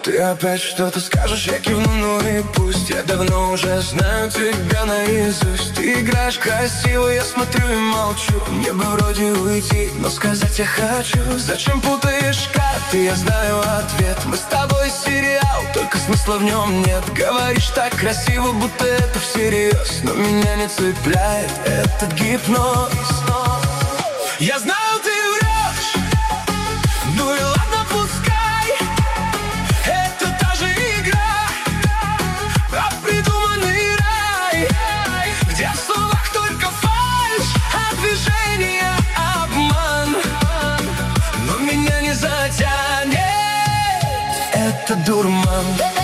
Ты опять что-то скажешь, я кивну, ну и пусть. Я давно уже знаю тебя наизусть. Ты играешь красиво, я смотрю и молчу. Мне бы вроде уйти, но сказать я хочу. Зачем путаешь карты, я знаю ответ. Мы с тобой сериал, только смысла в нем нет. Говоришь так красиво, будто это всерьез, но меня не цепляет этот гипноз. Я знаю, ты врешь, ну и ладно, пускай. Это та же игра, придуманный рай, где в словах только фальшь, а движения обман. Но меня не затянет этот дурман.